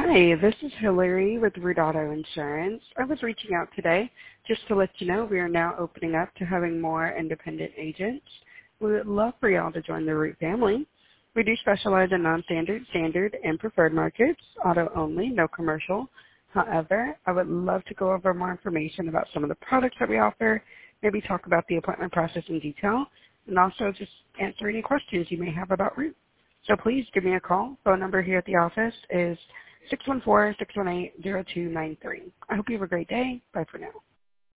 Hi, this is Hillary with Root Auto Insurance. I was reaching out today just to let you know we are now opening up to having more independent agents. We would love for y'all to join the Root family. We do specialize in non-standard, standard, and preferred markets, auto only, no commercial. However, I would love to go over more information about some of the products that we offer, maybe talk about the appointment process in detail, and also just answer any questions you may have about Root. So please give me a call. Phone number here at the office is 614-618-0293. I hope you have a great day. Bye for now.